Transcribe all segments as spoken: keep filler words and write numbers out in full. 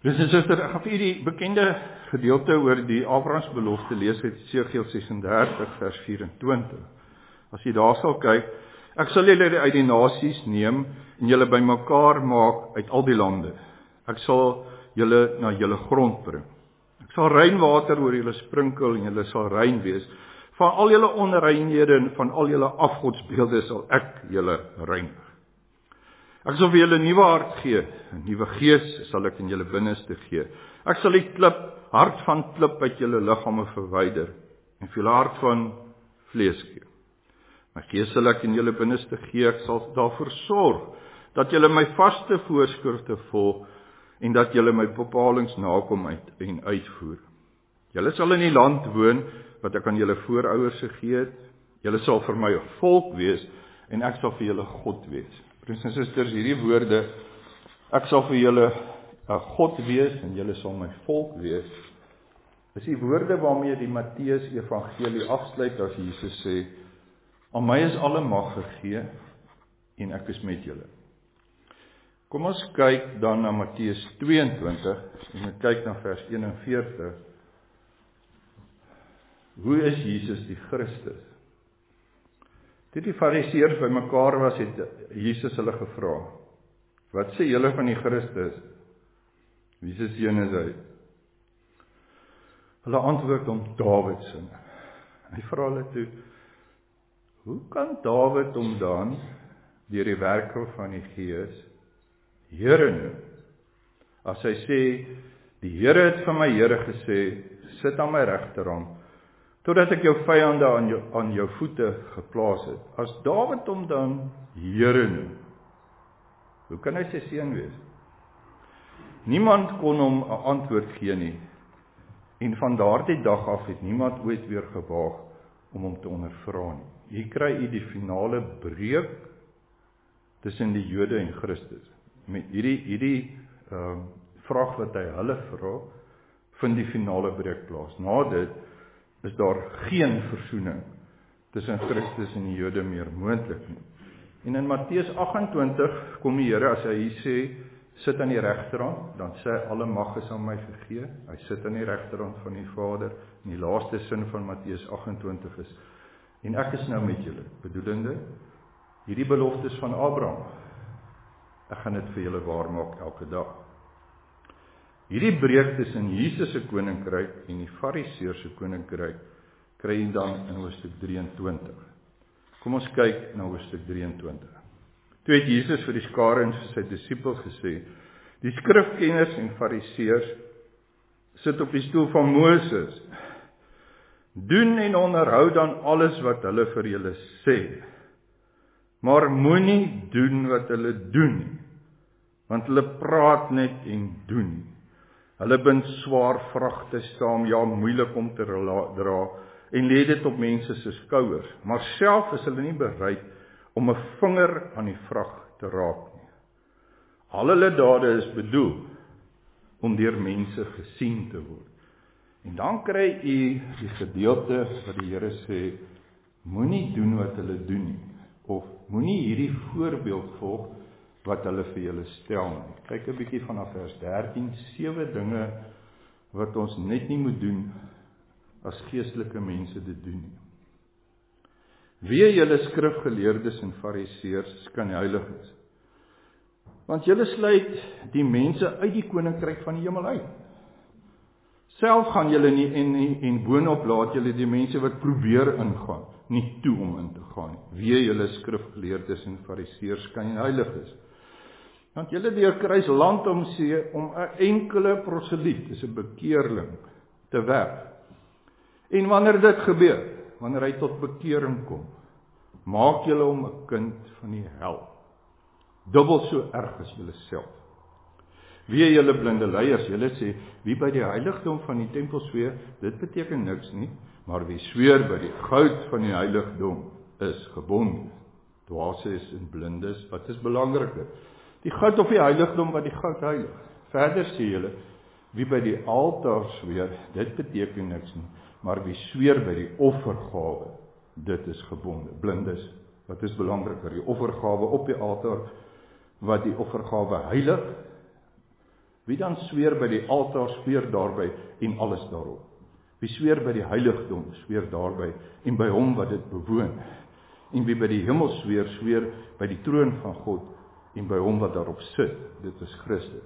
Dus en suster, ek gaan vir u die bekende gedeelte oor die Abrahamsbelofte lees uit Esegiel sesendertig vers vyf-en-twintig. As jy daar sal kyk, ek sal julle uit die nasies neem en julle bymekaar maak uit al die lande. Ek sal julle na julle grond bring. Ek sal reënwater oor julle sprinkel en julle sal rein wees. Van al julle onreinhede en van al julle afgodsbeelde sal ek julle reinig. Ek sal vir julle 'n nuwe hart gee, 'n nuwe gees sal ek in julle binneste gee. Ek sal die klip, hart van klip uit julle liggame verwyder en vir julle hart van vlees gee. My gees sal ek in julle binneste gee, ek sal daarvoor sorg dat julle my vaste voorskrifte volg en dat julle my bepalings nakom uit en uitvoer. Julle sal in die land woon wat ek aan julle voorouers gegee het. Julle sal vir my 'n volk wees en ek sal vir julle God wees. Broers en susters, hierdie woorde, ek sal vir julle 'n God wees en julle sal my volk wees, is die woorde waarmee die Matteus evangelie afsluit as Jesus sê, aan my is alle mag gegee en ek is met julle. Kom ons kyk dan na Matteus twee-en-twintig en ons kyk na vers eenenveertig. Hoe is Jesus die Christus? Toe die Fariseërs bymekaar was, het Jesus hulle gevra, wat sê julle van die Christus? Wie se seun is hy? Hulle antwoord om Dawid se. Hy vra hulle toe, hoe kan Dawid hom dan deur die werking van die Gees Here noem? As hy sê, die Here het vir my Here gesê, sit aan my regterhand, totdat ek jou vyande aan jou, aan jou voete geplaas het. As Dawid hom dan Here noem, hoe kan hy sy seun wees? Niemand kon hom 'n antwoord gee nie, en van daardie dag af het niemand ooit weer gewaag om hom te ondervra nie. Hier kry u die finale breuk tussen die Jode en Christus. Met hierdie hierdie um, vraag wat hy hulle vra, vind die finale breuk plaas. Na dit is daar geen versoening tussen Christus en die Jode meer moontlik nie. En in Matteus agt-en-twintig kom die Here, as hy hier sê, sit aan die regterhand, dan sê hy, alle mag is aan my gegee, hy sit aan die regterhand van die Vader, en die laaste sin van Matteus agt-en-twintig is, en ek is nou met julle, bedoelende, hierdie beloftes van Abraham, ek gaan dit vir julle waarmaak elke dag. Hierdie breek tussen Jesus se koninkryk en die Fariseërs se koninkryk kry jy dan in hoofstuk drieëntwintig. Kom ons kyk na hoofstuk drieëntwintig. Toe het Jesus vir die skare en vir sy disippels gesê, die skrifkenners en Fariseërs sit op die stoel van Moses. Doen en onderhou dan alles wat hulle vir julle sê, maar moenie doen wat hulle doen nie, want hulle praat net en doen nie. Hulle bind swaar vragte saam, ja, moeilik om te dra, en lê dit op mense se skouers, maar self is hulle nie bereid om 'n vinger aan die vrag te raak nie. Al hulle dade is bedoel om deur mense gesien te word. En dan kry u die gedeelte wat die Here sê, moenie doen wat hulle doen nie, of moenie hierdie voorbeeld volg wat hulle vir julle stel nie. Kyk 'n bietjie vanaf vers dertien, sewe dinge wat ons net nie moet doen as geestelike mense dit doen nie. Wee julle skrifgeleerdes en fariseërs, skynheiliges, want julle sluit die mense uit die koninkryk van die hemel uit. Self gaan julle nie en, en, en boonop laat julle die mense wat probeer ingaan, nie toe om in te gaan. Wee julle skrifgeleerdes en fariseërs, skynheiliges, want julle deurkruis land om see om 'n enkele proseliet, dis 'n bekeerling, te werf. En wanneer dit gebeur, wanneer hy tot bekering kom, maak julle hom 'n kind van die hel. Dubbel so erg as julle self. Wee julle blinde leiers, julle sê, wie by die heiligdom van die tempel sweer, dit beteken niks nie, maar wie sweer by die goud van die heiligdom is gebonde. Dwaasies en blindes, wat is belangriker? Die goud of die heiligdom wat die goud heilig. Verder sê julle, wie by die altaar sweer, dit beteken niks nie, maar wie sweer by die offergawe, dit is gebonde. Blindes, wat is belangriker? Die offergawe op die altaar, wat die offergawe heilig, Wie dan sweer by die altaar, sweer daarby en alles daarop. Wie sweer by die heiligdom, sweer daarby en by hom wat dit bewoon. En wie by die hemel sweer, sweer by die troon van God en by hom wat daarop sit, dit is Christus.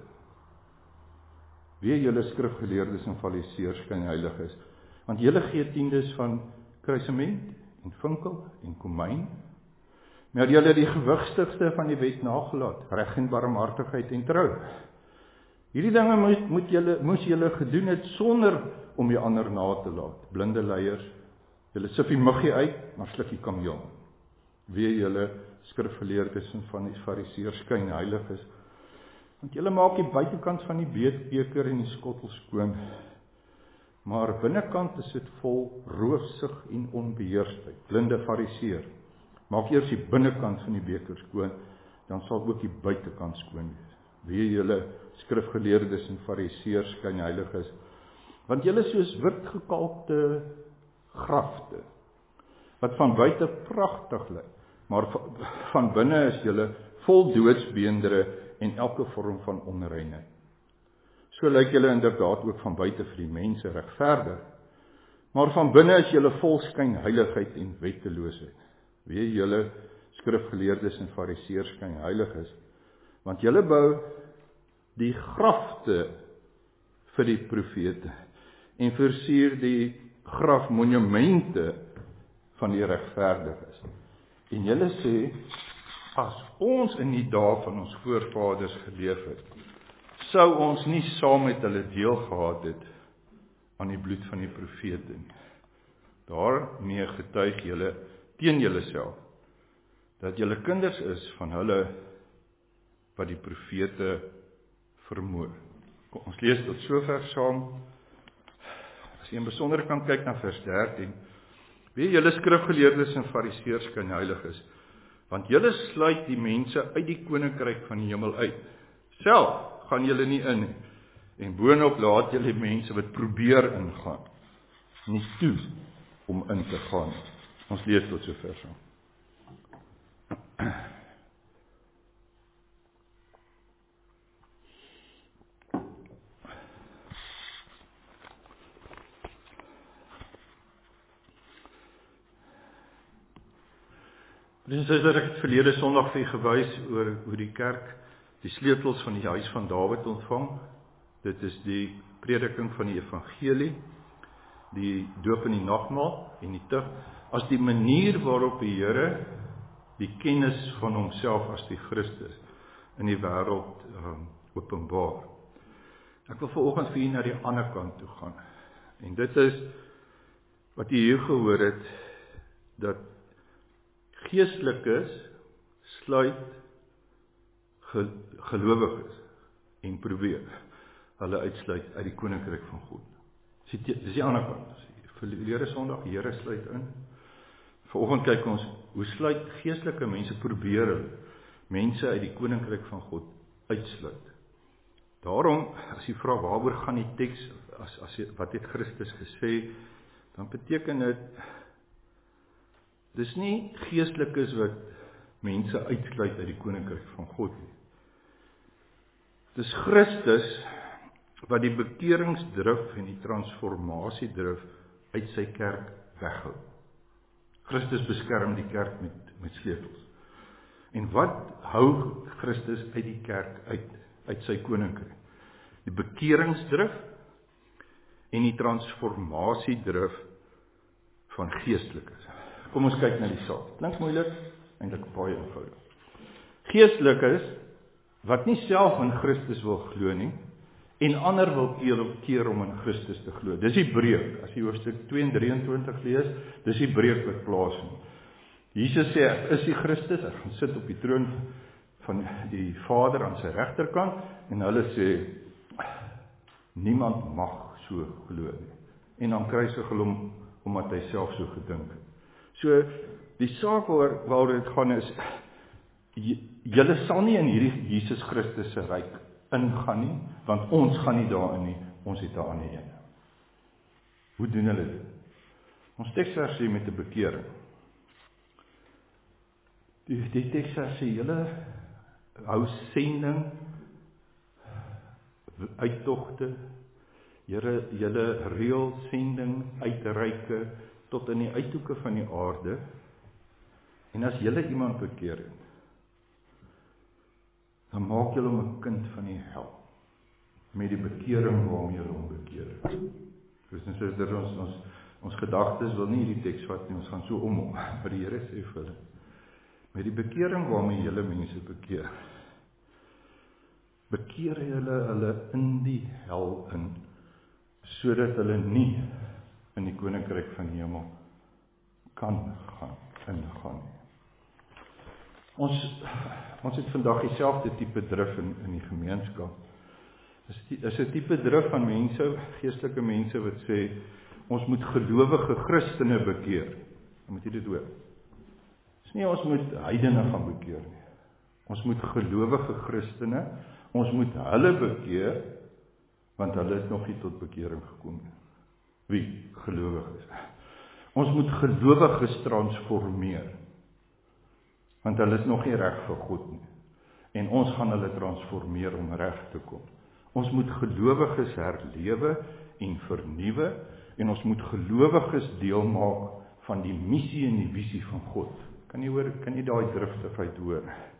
Wee julle skrifgeleerdes en fariseërs, skynheiliges, want julle gee tiendes van kruisement en vinkel en komyn, maar julle die gewigstigste van die wet nagelaat, reg en barmhartigheid en trou. Hierdie dinge moet, moet julle, moes julle gedoen het sonder om die ander na te laat. Blinde leiers, julle sif die muggie uit, maar sluk die kameel. Wee julle skrifgeleerdes en van die fariseërs, skynheiliges, want julle maak die buitekant van die beker en die skottel skoon, maar binnekant is dit vol roofsug en onbeheersheid. Blinde fariseer, maak eers die binnekant van die beker skoon, dan sal ook die buitekant skoon wees. Wee julle skrifgeleerdes en fariseërs, skynheiliges, want julle soos wit gekalkte grafte, wat van buite pragtig lyk, maar van binne is julle vol doodsbeendere en elke vorm van onreinheid. So lyk julle inderdaad ook van buite vir die mense regverdig, maar van binne is julle vol skynheiligheid en wetteloosheid. Wee julle skrifgeleerdes en fariseërs, skynheiliges, want julle bou die grafte vir die profete en versier die grafmonumente van die regverdiges. En julle sê, as ons in die dae van ons voorvaders geleef het, sou ons nie saam met hulle deel gehad het aan die bloed van die profete nie. Daarmee getuig julle teen julle self, dat julle kinders is van hulle wat die profete vermoor. Kom, ons lees tot sover saam. As jy in besonder kan kyk na vers dertien, wee julle skrifgeleerdes en fariseërs, skynheiliges, want julle sluit die mense uit die koninkryk van die hemel uit. Self gaan julle nie in, en boonop laat julle mense wat probeer ingaan, nie toe om in te gaan. Ons lees tot sover saam. Dit is dat ek het verlede Sondag vir u gewys oor hoe die kerk die sleutels van die huis van Dawid ontvang. Dit is die prediking van die evangelie, die doop in die nagmaal en die tug, as die manier waarop die Here die kennis van homself as die Christus in die wêreld um, openbaar. Ek wil vanoggend vir u na die ander kant toe gaan. En dit is wat u hier gehoor het, dat geestelikes sluit gelowiges en probeer hulle uitsluit uit die koninkryk van God. Dis die, dis die ander kant. Verlede Sondag, die Here sluit in. Vanoggend kyk ons, hoe sluit geestelike mense probeer hulle mense uit die koninkryk van God uitsluit. Daarom, as jy vra waaroor gaan die teks, as, as jy, wat het Christus gesê, dan beteken dit, dis nie geestelikes wat mense uitsluit uit die koninkryk van God nie. Dis Christus wat die bekeringsdrif en die transformasiedrif uit sy kerk weghou. Christus beskerm die kerk met, met sleutels. En wat hou Christus uit die kerk uit, uit sy koninkryk? Die bekeringsdrif en die transformasiedrif van geestelikes. Kom ons kyk na die saak. Klink moeilik, eintlik baie eenvoudig. Geestelikes wat nie self in Christus wil glo nie, en ander wil keer op keer om in Christus te glo. Dis die breuk. As jy hoofstuk twee en drieëntwintig lees, dis die breuk wat plaasvind. Jesus sê, ek is die Christus, hy gaan sit op die troon van die Vader aan sy regterkant, en hulle sê, niemand mag so glo nie. En dan kruisig hulle hom, omdat hy self so gedink het. So, die saak waar, waar dit gaan is, julle sal nie in hierdie Jesus Christus se ryk ingaan nie, want ons gaan nie daarin nie, ons het 'n ander een. Hoe doen hulle dit? Ons teksvers sê met 'n bekering. Die, die teksvers sê, julle hou sending uittogte, Here, julle reël sending, uitreike, tot in die uithoeke van die aarde, en as julle iemand bekeer het, dan maak julle hom 'n kind van die hel, met die bekering waarmee julle hom bekeer het. Christus sê dat ons, ons, ons gedagtes wil nie hierdie teks vat nie, ons gaan so om, maar die Here sê vir hulle, met die bekering waarmee julle mense bekeer, bekeer julle hulle in die hel in, sodat hulle nie in die koninkryk van die hemel kan gaan, ingaan nie. Ons, ons het vandag dieselfde tipe drif in, in die gemeenskap. Dit is 'n tipe drif van mense, geestelike mense wat sê, ons moet gelowige Christene bekeer. Dan moet jy dit hoor. Dis nie ons moet heidene gaan bekeer nie. Ons moet gelowige Christene, ons moet hulle bekeer, want hulle het nog nie tot bekering gekom nie. Wie? Gelowiges. Ons moet gelowiges transformeer, want hulle is nog nie reg vir God nie. En ons gaan hulle transformeer om reg te kom. Ons moet gelowiges herlewe en vernuwe, en ons moet gelowiges deel maak van die missie en die visie van God. Kan jy hoor, kan jy daai driftigheid hoor?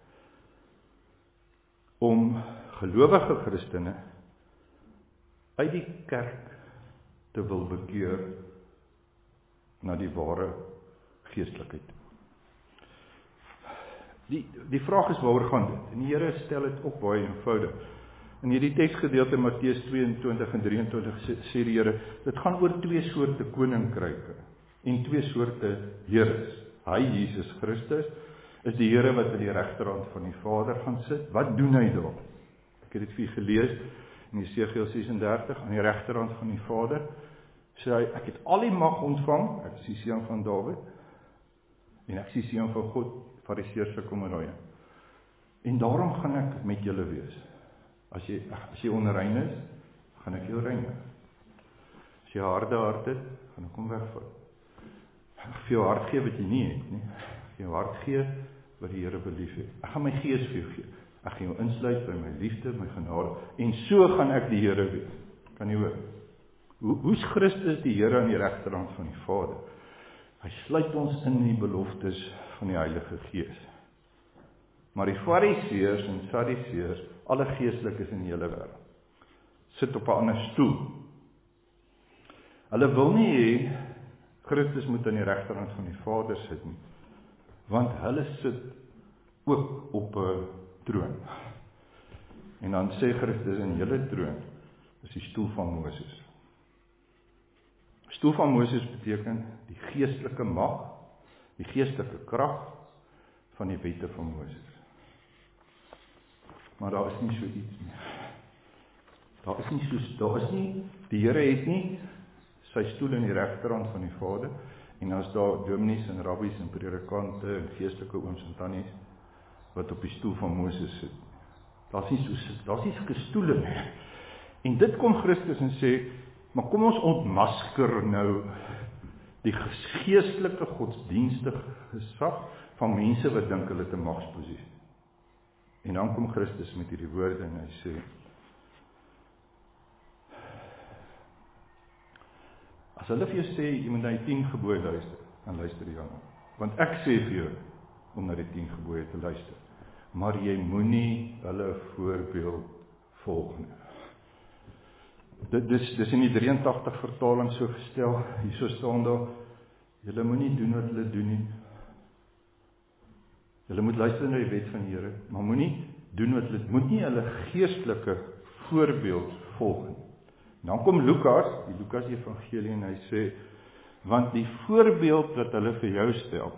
Om gelowige Christene uit die kerk te wil bekeer na die ware geestelikheid. Die, die vraag is waaroor gaan dit? En die Here stel dit op baie eenvoudig. In hierdie teksgedeelte Matteus tweeëntwintig en drieëntwintig sê, sê die Here, dit gaan oor twee soorte koninkryke en twee soorte heres. Hy, Jesus Christus, is die Here wat aan die regterhand van die Vader gaan sit. Wat doen hy daar? Ek het dit vir julle gelees in Jesegiel ses en dertig, aan die regterhand van die Vader, sê hy, ek het al die mag ontvang, ek is die seun van Dawid, en ek is die seun van God, Fariseërs se kom raai. En daarom gaan ek met julle wees. As jy, as jy onrein is, gaan ek jou reinig. As jy harde hart het, gaan ek hom wegvat. Ek gaan vir jou hart gee wat jy nie het nie. Ek gaan jou hart gee wat die Here belief het. Ek gaan my gees vir jou gee. Ek gaan jou insluit by my liefde, my genade, en so gaan ek die Here wees. Kan jy hoor? Hoe, hoe's Christus die Here aan die regterhand van die Vader? Hy sluit ons in die beloftes van die Heilige Gees. Maar die Fariseërs en Sadduseërs, alle geestelikes in die hele wêreld, sit op 'n ander stoel. Hulle wil nie hê Christus moet aan die regterhand van die Vader sit nie, want hulle sit ook op 'n troon. En dan sê Christus, in julle troon is die stoel van Moses. Stoel van Moses beteken die geestelike mag, die geestelike krag van die wette van Moses. Maar daar is nie so iets nie. Daar is nie so, daar is nie, die Here het nie sy stoel in die regterhand van die Vader, en as daar dominees en rabbies en predikante en geestelike ooms en tannies wat op die stoel van Moses sit. Daar's nie so, daar's nie sulke stoele nie. En dit kom Christus en sê, maar kom ons ontmasker nou die geestelike godsdienstige gesag van mense wat dink hulle het 'n magsposisie. En dan kom Christus met hierdie woorde en hy sê, as hulle vir jou sê, jy moet na die tien gebooie luister, dan luister jy dan. Want ek sê vir jou, om na die tien gebooie te luister. Maar jy moenie hulle voorbeeld volg nie. Dit dis, dis in die drie en tagtig vertaling so gestel, hierso staan daar, julle moenie doen wat hulle doen nie. Julle moet luister na die wet van die Here, maar moenie doen wat hulle, moet nie hulle geestelike voorbeeld volg nie. Dan kom Lukas, die Lukas evangelie, en hy sê, want die voorbeeld wat hulle vir jou stel,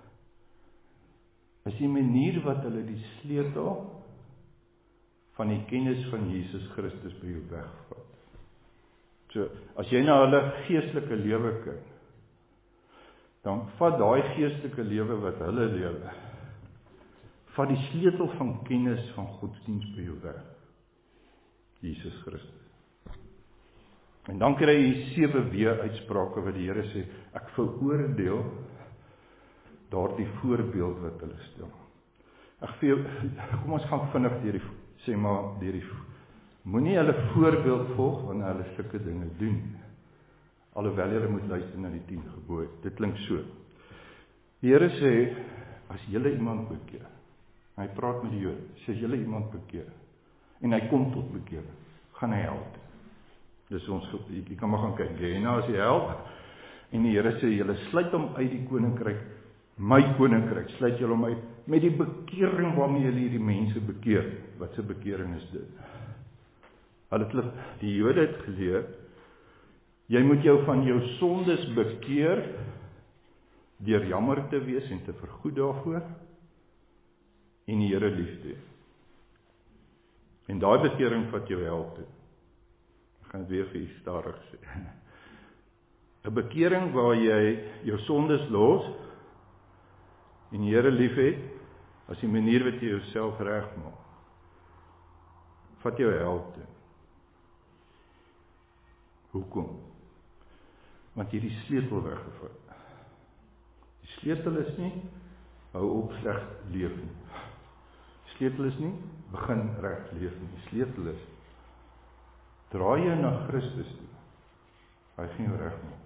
is die manier wat hulle die sleutel van die kennis van Jesus Christus by jou wegvat. So, as jy na hulle geestelike lewe kyk, dan vat daai geestelike lewe wat hulle lewe, vat die sleutel van kennis van godsdienst by jou weg. Jesus Christus. En dan kry jy sewe weer uitsprake wat die Here sê, ek veroordeel daardie voorbeeld wat hulle stel. Ek vir jou, kom ons gaan vinnig deur die, sê maar, deur die Moenie hulle voorbeeld volg wanneer hulle sulke dinge doen. Alhoewel julle moet luister na die tien gebooie. Dit klink so. Die Here sê, as julle iemand bekeer, hy praat met die Jode, sê as julle iemand bekeer, en hy kom tot bekering, gaan hy help. Dis ons, jy kan maar gaan kyk, Gehenna is die hel, en die Here sê, julle sluit hom uit die koninkryk, my koninkryk, sluit julle hom uit, met die bekering waarmee julle hierdie mense bekeer. Wat se bekering is dit? Hulle, die Jode het geleer, jy moet jou van jou sondes bekeer, deur jammer te wees en te vergoed daarvoor, en die Here lief te hê. En daai bekering vat jou hel toe. Ek gaan dit weer vir julle stadig sê. 'n Bekering waar jy jou sondes los, en die Here lief het, as die manier wat jy jouself regmaak, vat jou hel toe. Hoekom? Want jy het die sleutel weggevat. Die sleutel is nie, hou op sleg leef nie. Die sleutel is nie, begin reg leef nie. Die sleutel is, draai jou na Christus toe. Hy gaan jou reg maak.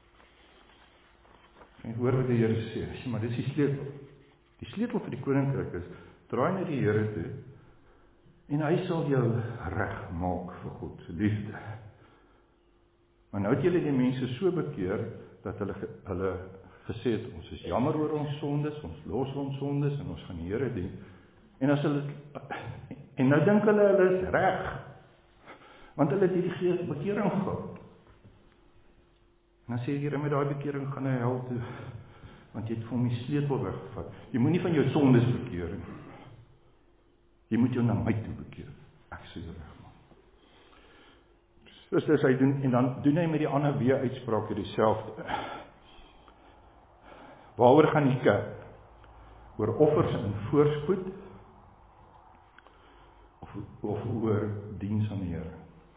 En hoor wat die Here sê, sê maar dis die sleutel. Die sleutel vir die koninkryk is, draai na die Here toe, en hy sal jou reg maak vir God se liefde. Maar nou het julle die mense so bekeer, dat hulle, hulle gesê het, ons is jammer oor ons sondes, ons los ons sondes, en ons gaan die Here dien. En as hulle, en nou dink hulle, hulle is reg, want hulle het hierdie bekering gehad. En dan sê die Here, met daai bekering gaan hy hel toe, want jy het vir hom die sleutel weggevat. Jy moet nie van jou sondes bekeer nie. Jy moet jou na my toe bekeer. Ek sê jou reg. Dus, dus hy doen, en dan doen hy met die ander weer uitsprake dieselfde. Waaroor gaan die kerk? Oor offers in voorspoed, of, of oor diens aan die Here?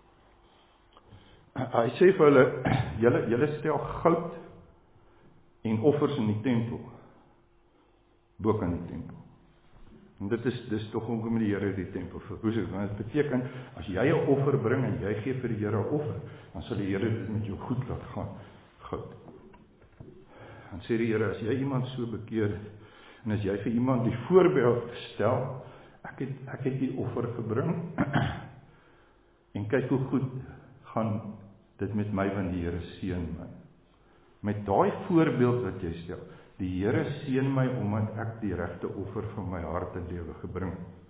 Hy sê vir hulle, julle, julle stel goud en offers in die tempel, bo aan die tempel. En dit is, dit is toch hoekom die Here die tempel verwoes het, want dit beteken, as jy 'n offer bring, en jy gee vir die Here 'n offer, dan sal die Here dit met jou goed laat gaan, goud. Dan sê die Here, as jy iemand so bekeer, en as jy vir iemand die voorbeeld stel, ek het, ek het die offer gebring, en kyk hoe goed gaan dit met my, want die Here seën my. Met daai voorbeeld wat jy stel, die Here seën my, omdat ek die regte offer van my hart en lewe gebring.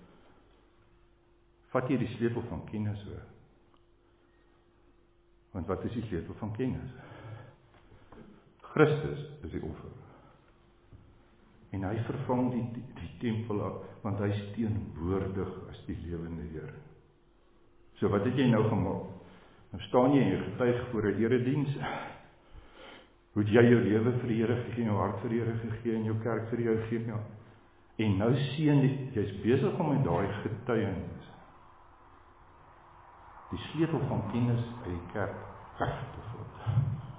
Vat jy die sleutel van kennis weg? Want wat is die sleutel van kennis? Christus is die offer. En hy vervang die, die, die tempel af, want hy is teenwoordig as die lewende Here. So wat het jy nou gemaak? Nou staan jy en jy getuig voor 'n erediens. Hoe het jy jou lewe vir die Here gegee, jou hart vir die Here gegee, en jou kerk vir die Here gegee, ja. En nou sien jy, jy is besig om met daai getuienis, die sleutel van kennis uit die kerk weg te vat.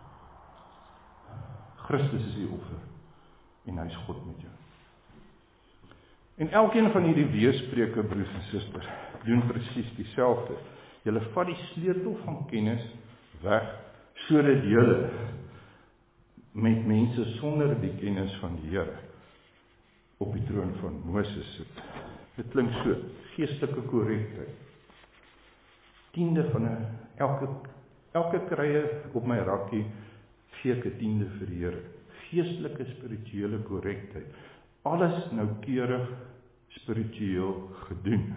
Christus is die offer, en hy is God met jou. En elkeen van hierdie weerspreuke, broers en susters, doen presies dieselfde. Julle vat die sleutel van kennis weg, sodat julle met mense sonder die kennis van die Here op die troon van Moses sit. Dit klink so, geestelike korrektheid. Tiende van 'n elke elke krye op my rakkie gee ek 'n tiende vir die Here. Geestelike spirituele korrektheid. Alles noukeurig spiritueel gedoen.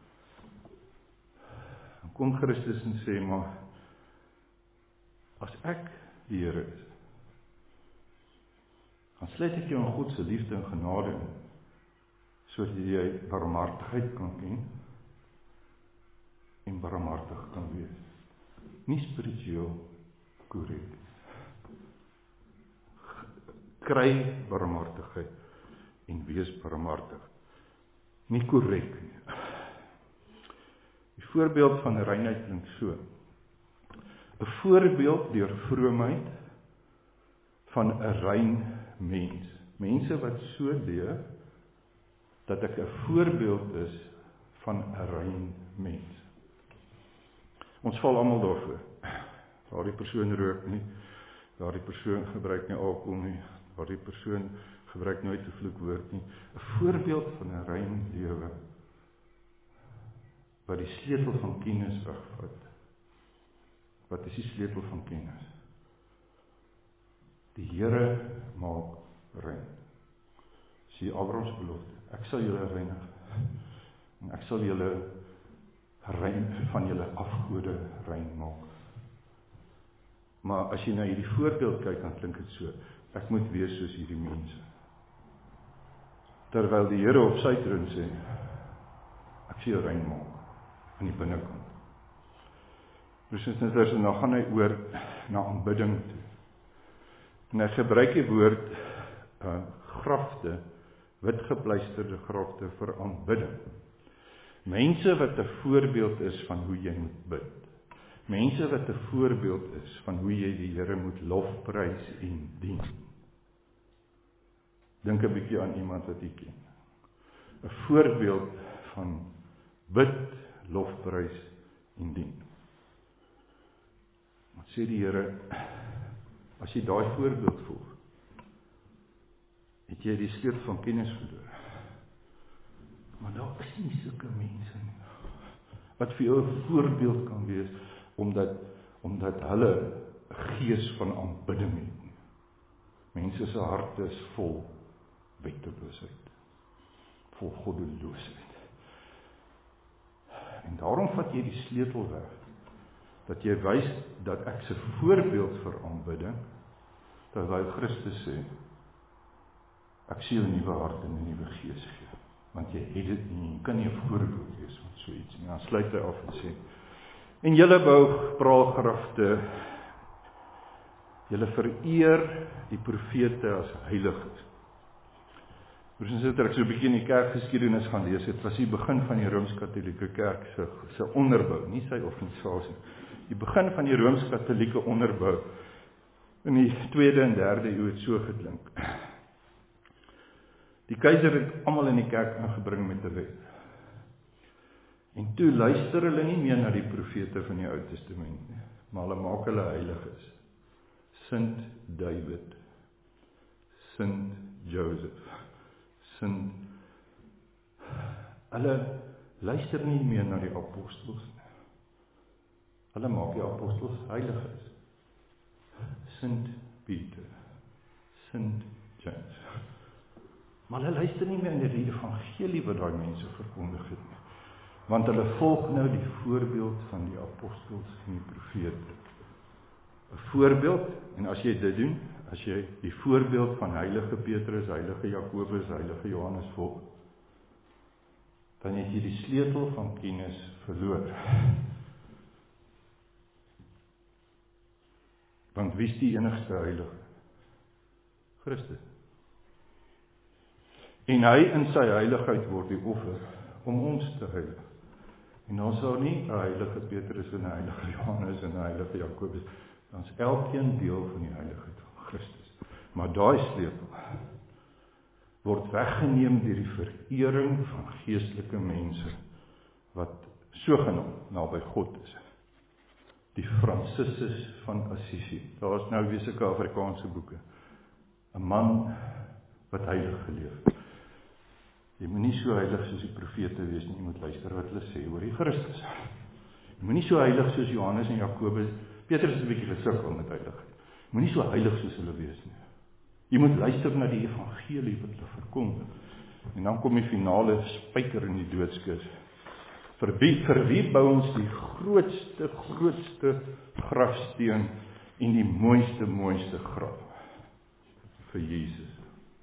Dan kom Christus en sê, maar as ek die Here is, dan sluit ek jou in God se liefde en genade in, sodat jy barmhartigheid kan ken, en barmhartig kan wees. Nie spiritueel korrek. Kry barmhartigheid, en wees barmhartig. Nie korrek nie. Die voorbeeld van reinheid klink so. 'n Voorbeeld deur vroomheid van 'n rein mens. Mense wat so leef, dat ek 'n voorbeeld is van 'n rein mens. Ons val almal daarvoor. Daardie persoon rook nie, daardie persoon gebruik nie alkohol nie, daardie persoon gebruik nooit 'n vloekwoord nie. 'n Voorbeeld van 'n rein lewe wat die sleutel van kennis wegvat. Wat is die sleutel van kennis? Die Here maak rein. Dis die Abrahams belofte. Ek sal julle reinig en ek sal julle rein van julle afgode rein maak. Maar as jy na hierdie voorbeeld kyk, dan klink dit so, ek moet wees soos hierdie mense. Terwyl die Here op sy troon sê, ek sal jou rein maak aan die binnekant. Dus en dan gaan hy oor na aanbidding toe. En hy gebruik die woord uh, grafte, witgepleisterde grafte vir aanbidding. Mense wat 'n voorbeeld is van hoe jy moet bid. Mense wat 'n voorbeeld is van hoe jy die Here moet lofprys en dien. Dink 'n bietjie aan iemand wat jy ken. 'n Voorbeeld van bid, lofprys en dien. Wat sê die Here, as jy daai voorbeeld volg, het jy die sleutel van kennis verloor. Maar daar is nie sulke mense nie, wat vir jou 'n voorbeeld kan wees, omdat, omdat hulle 'n gees van aanbidding het. Mense se harte is vol wetteloosheid, vol goddeloosheid. En daarom vat jy die sleutel weg, dat jy wys dat ek se voorbeeld vir aanbidding, terwyl Christus sê, ek sien 'n nuwe hart en 'n nuwe gees gee, want jy het dit nie, jy kan nie 'n voorbeeld wees van so iets nie. Dan sluit hy af en sê, en julle bou praalgrafte, julle vereer die profete as heiliges. Ons het ek so 'n bietjie in die kerkgeskiedenis gaan lees, dit was die begin van die Rooms-Katolieke Kerk se se onderbou, nie sy organisasie. Die begin van die Rooms-Katolieke onderbou in die tweede en derde eeu het so geklink. Die keiser het almal in die kerk ingebring met 'n wet. En toe luister hulle nie meer na die profete van die Ou Testament nie, maar hulle maak hulle heiliges. Sint David, Sint Joseph, Sint Hulle luister nie meer na die apostels nie. Hulle maak die apostels heiliges. Sint Pieter, Sint James. Maar hulle luister nie meer na die evangelie wat daai mense verkondig het nie. Want hulle volg nou die voorbeeld van die apostels en die profete. 'n Voorbeeld, en as jy dit doen, as jy die voorbeeld van heilige Petrus, heilige Jakobus, heilige Johannes volg, dan het jy die sleutel van kennis verloor. Want wie is die enigste heilige? Christus. En hy in sy heiligheid word die offer om ons te heilig. En ons sou nie 'n heilige Petrus en 'n heilige Johannes en 'n heilige Jakobus, dan is elkeen deel van die heiligheid van Christus. Maar daai sleutel word weggeneem deur die verering van geestelike mense wat sogenaamd naby God is. Die Franciscus van Assisi. Daar is nou weer sulke Afrikaanse boeke. 'n Man wat heilig geleef het. Jy moet nie so heilig soos die profete wees nie, jy moet luister wat hulle sê oor die Christus. Jy moet nie so heilig soos Johannes en Jakobus, Petrus is 'n bietjie gesukkel met heiligheid. Jy moet nie so heilig soos hulle wees nie. Jy moet luister na die evangelie wat hulle verkondig. En dan kom die finale spyker in die doodskis. Vir wie, vir wie bou ons die grootste, grootste grafsteen en die mooiste, mooiste graf? Vir Jesus.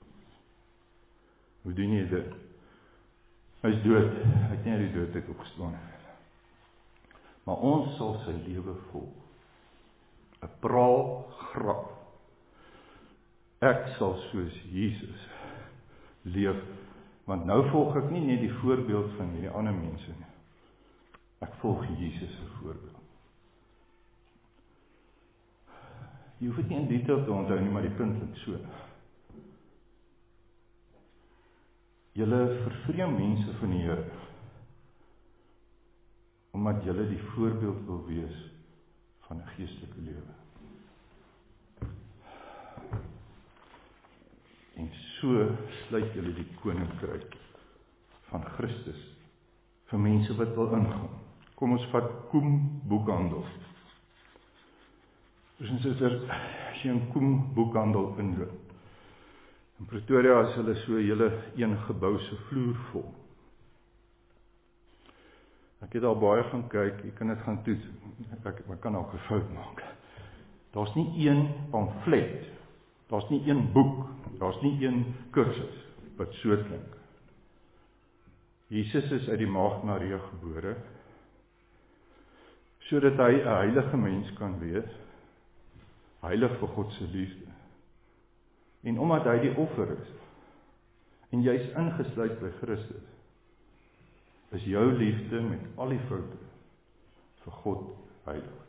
Hoe doen jy dit? Hy is dood, hy het nie uit die dood opgestaan. Maar ons sal sy lewe volg. 'n Praalgraf. Ek sal soos Jesus leef, want nou volg ek nie net die voorbeeld van hierdie ander mense nie. Ek volg Jesus se voorbeeld. Jy hoef dit nie in detail te onthou nie, maar die punt is so. Julle vervreem mense van die Here, omdat omdat julle die voorbeeld wil wees van 'n geestelike lewe. En so sluit julle die koninkryk van Christus vir mense wat wil ingaan. Kom ons vat Koem Boekhandel. Dus is er, as jy 'n Koem Boekhandel inloop, in Pretoria is hulle so julle een gebou se vloer vol. Ek het al baie gaan kyk, jy kan dit gaan toets, ek, ek kan ook 'n fout maak. Daar's nie een pamflet, daar's nie een boek, daar's nie een kursus wat so klink. Jesus is uit die maagd Maria gebore, sodat hy 'n heilige mens kan wees, heilig vir God se liefde. En omdat hy die offer is, en jy's ingesluit by Christus, is jou liefde met al die foute vir God heilig.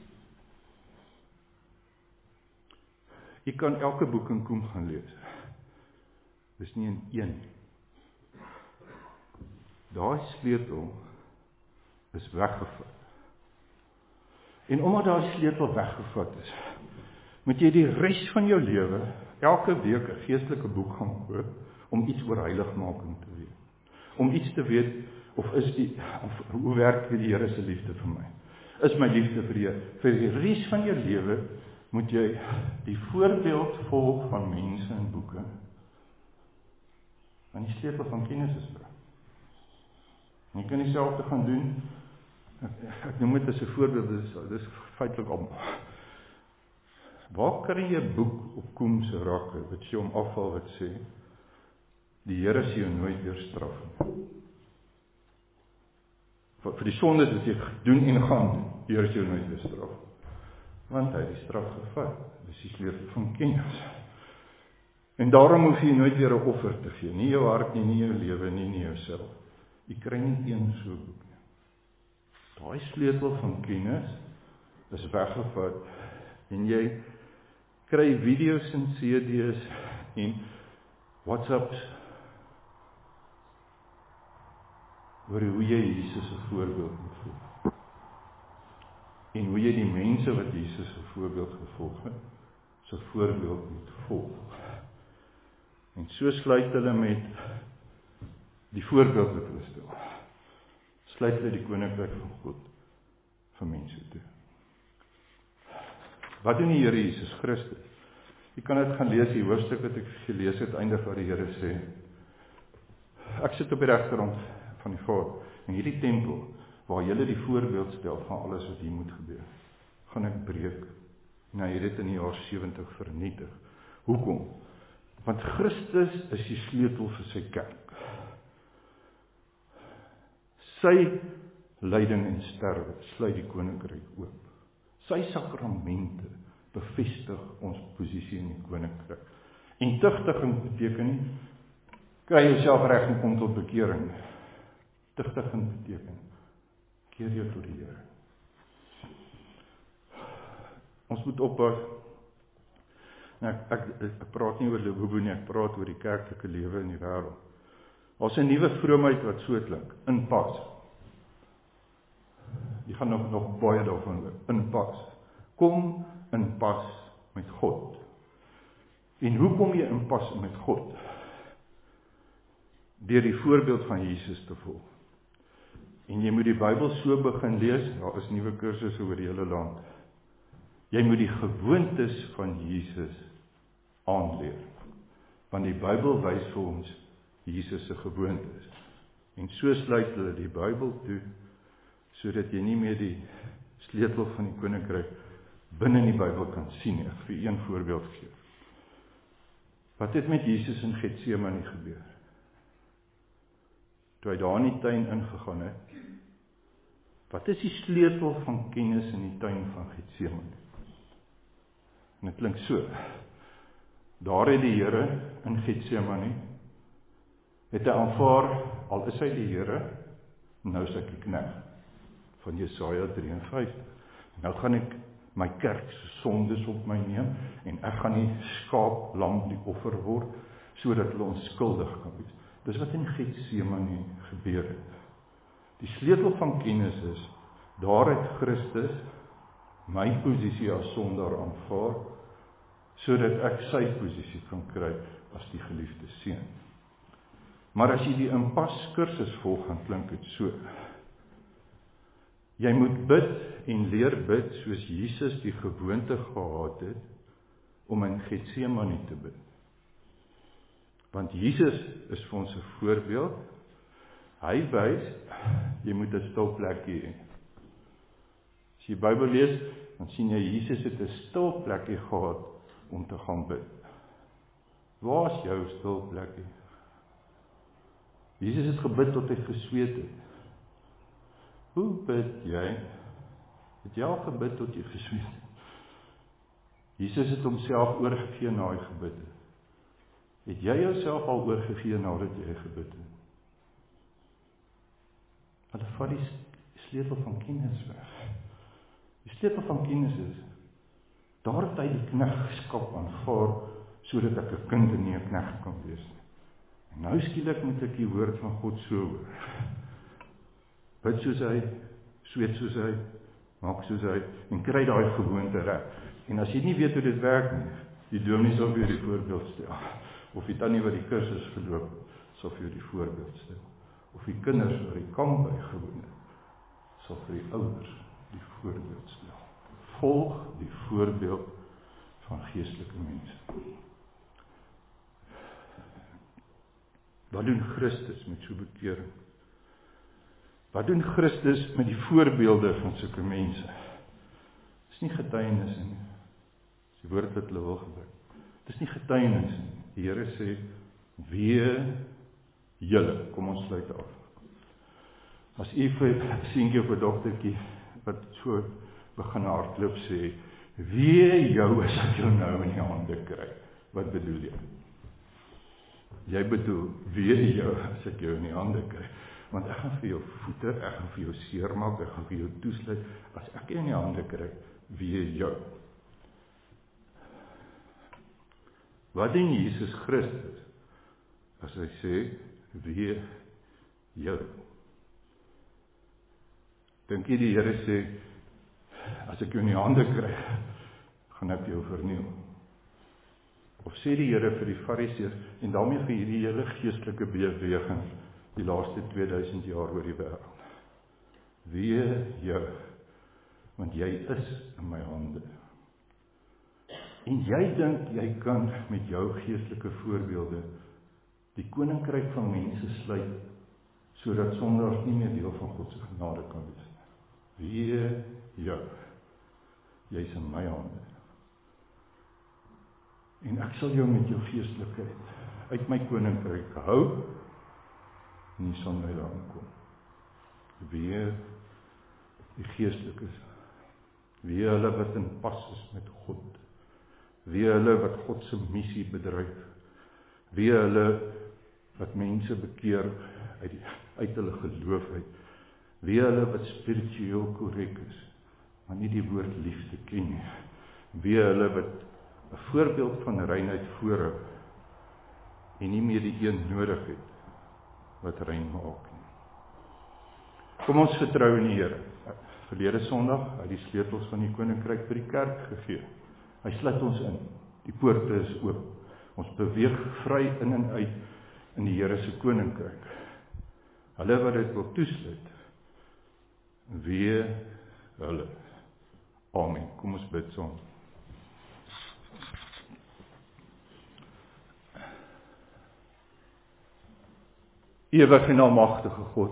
Jy kan elke boek in Koem gaan lees. Dis nie in een. Daai sleutel is weggevat. En omdat daai sleutel weggevat is, moet jy die res van jou lewe elke week 'n geestelike boek gaan koop om iets oor heiligmaking te weet. Om iets te weet of is die of hoe werk die Here se liefde vir my? Is my liefde vir die vir die res van jou lewe moet jy die voorbeeld volg van mense en boeke. En die sleutel van kennis is bring. En jy kan dieselfde gaan doen. Ek, ek noem dit as 'n voorbeeld, dis dis feitelik om. Waar kry jy 'n boek op Koem se rakke wat jy om afval wat sê die Here sal jou nooit weer straf nie. Vir, vir die sondes wat jy doen en gaan doen, die Here sal jou nooit weer straf. Want hy het die straf gevat. Dis die sleutel van kennis. En daarom hoef jy nooit weer 'n offer te gee. Nie jou hart nie, nie jou lewe nie, nie jouself. Jy kry nie een so boek nie. Daai sleutel van kennis is weggevat en jy kry video's en C D's en WhatsApps oor hoe jy Jesus se voorbeeld moet volg. En hoe jy die mense wat Jesus se voorbeeld gevolg het, se voorbeeld moet volg. En so sluit hulle met die voorbeeld wat hulle stel. Sluit hulle die koninkryk van God vir mense toe. Wat doen die Here Jesus Christus? Jy kan dit gaan lees, die hoofstuk wat ek gelees het, eindig waar die Here sê, ek sit op die regterhand van die Vader, in hierdie tempel, waar julle die voorbeeld stel van alles wat hier moet gebeur, gaan ek breek. En hy het dit in die jaar sewentig vernietig. Hoekom? Want Christus is die sleutel vir sy kerk. Sy lyding en sterwe sluit die koninkryk oop. Sy sakramente bevestig ons posisie in die koninkryk. En tugtiging beteken, kry jouself reg en kom tot bekering. Tugtiging beteken, keer jou tot die Here. Ons moet oppas. Nou, ek, ek, ek praat nie oor Lebobo nie, ek praat oor die kerklike lewe in die wêreld. Daar's 'n nuwe vroomheid wat so klink, inpas. Jy gaan nog nog baie daarvan hoor, inpas. Kom in pas met God. En hoe kom jy in pas met God? Deur die voorbeeld van Jesus te volg. En jy moet die Bybel so begin lees, daar is nuwe kursusse oor die hele land. Jy moet die gewoontes van Jesus aanleer. Want die Bybel wys vir ons Jesus se gewoontes. En so sluit hulle die Bybel toe, sodat jy nie meer die sleutel van die koninkryk binne in die Bybel kan sien nie. Ek vir een voorbeeld gee. Wat het met Jesus in Getsemane gebeur? Toe hy daar in die tuin ingegaan het, wat is die sleutel van kennis in die tuin van Getsemane? En dit klink so. Daar het die Here in Getsemane, het hy aanvaar, al is hy die Here, nou is ek die knegt, van Jesaja drie en vyftig. Nou gaan ek my kerk se sondes op my neem, en ek gaan die skaap, lam, die offer word, sodat hulle onskuldig kan wees. Dis wat in Getsemane gebeur het. Die sleutel van kennis is, Daar het Christus my posisie as sondaar aanvaar, sodat ek sy posisie kan kry as die geliefde seun. Maar as jy die inpas kursus volg, dan klink dit so. Jy moet bid en leer bid soos Jesus die gewoonte gehad het om in Getsemane te bid. Want Jesus is vir ons 'n voorbeeld. Hy wys, jy moet 'n stil plekkie hê. As jy die Bybel lees, dan sien jy Jesus het 'n stil plekkie gehad om te gaan bid. Waar is jou stil plekkie? Jesus het gebid tot hy gesweet het. Hoe bid jy? Het jy al gebid tot jy gesweet het? Jesus het homself oorgegee na hy gebid het. Het jy jouself al oorgegee nadat jy gebid het? Hulle vat die sleutel van kennis weg. Die sleutel van kennis is, daar het hy die knegskap aanvaar, sodat ek 'n kind en nie 'n knegt kan wees. En nou skielik moet ek die woord van God so hoor. Bid soos hy, sweet soos hy, maak soos hy, en kry daai gewoonte reg. En as jy nie weet hoe dit werk nie, die dominee sal vir jou die voorbeeld stel. Of die tannie wat die kursus geloop, sal vir jou die voorbeeld stel. Of die kinders wat die kamp bygewoon het, sal vir die ouers die voorbeeld stel. Volg die voorbeeld van geestelike mense. Wat doen Christus met so bekering? Wat doen Christus met die voorbeelde van sulke mense? Dit is nie getuienis nie. Dis die woord wat hulle wil gebruik. Dit is nie getuienis nie. Die Here sê, wee julle, kom ons sluit af. As u vir 'n seentjie of 'n dogtertjie wat so begin hardloop sê, wee jou as ek jou nou in die hande kry. Wat bedoel jy? Jy bedoel, wee jou as ek jou in die hande kry. Want ek gaan vir jou voeter, ek gaan vir jou seermaak, ek gaan vir jou toesluit. As ek jou in die hande kry, wee jou. Wat doen Jesus Christus as hy sê, wee jou? Dink jy die Here sê, as ek jou in die hande kry, gaan ek jou verniel? Of sê die Here vir die Fariseërs, en daarmee vir hierdie hele geestelike beweging, die laaste tweeduisend jaar oor die wêreld, wee jou, want jy is in my hande. En jy dink, jy kan met jou geestelike voorbeelde, die koninkryk van mense sluit, sodat sondaars nie meer deel van God se genade kan wees. Wee jou, jy is in my hande. En ek sal jou met jou geestelikheid uit my koninkryk hou, nie sal my daarin kom. Wee die geestelikes, wee hulle wat in pas is met God, wee hulle wat God se missie bedryf, wee hulle wat mense bekeer uit, die, uit hulle geloof uit, wee hulle wat spiritueel korrek is, maar nie die woord liefde ken nie, wee hulle wat 'n voorbeeld van reinheid voorhou en nie meer die een nodig het wat rein maak nie. Kom ons vertrou in die Here. Verlede Sondag het die sleutels van die koninkryk vir die kerk gegee. Hy sluit ons in. Die poorte is oop. Ons beweeg vry in en uit in die Here se koninkryk. Hulle wat dit wil toesluit, wee hulle. Amen. Kom ons bid saam. Ewige en almagtige God,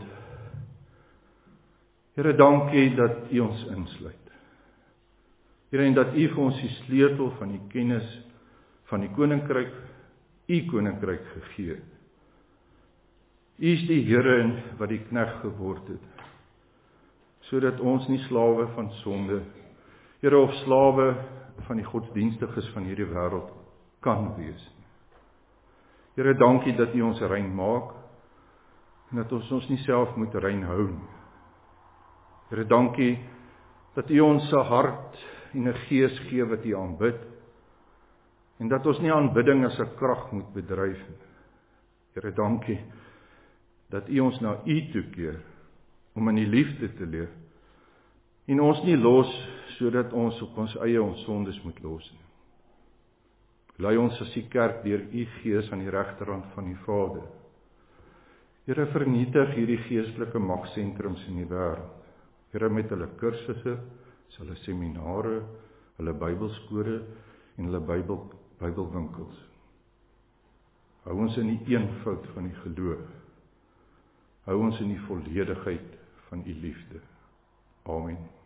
Here, dankie dat U ons insluit. Here, en dat U vir ons die sleutel van die kennis van die koninkryk, U koninkryk gegee het. U is die Here wat die knegt geword het, sodat ons nie slawe van sonde, Here, of slawe van die godsdienstiges van hierdie wêreld kan wees. Here, dankie dat U ons rein maak, en dat ons ons nie self moet rein hou nie. Here, dankie dat U ons 'n hart en 'n gees gee wat U aanbid, en dat ons nie aanbidding as 'n krag moet bedryf nie. Here, dankie dat U ons na U toekeer, om in die liefde te leef, En ons nie los, sodat ons op ons eie ons sondes moet los nie. Lei ons as die kerk deur u Gees aan die regterhand van die Vader. Here, vernietig hierdie geestelike magsentrums in die wêreld. Here, met hulle kursusse, hulle seminare, hulle Bybelskole en hulle Bybel, Bybelwinkels. Hou ons in die eenvoud van die geloof. Hou ons in die volledigheid van u liefde. Amen.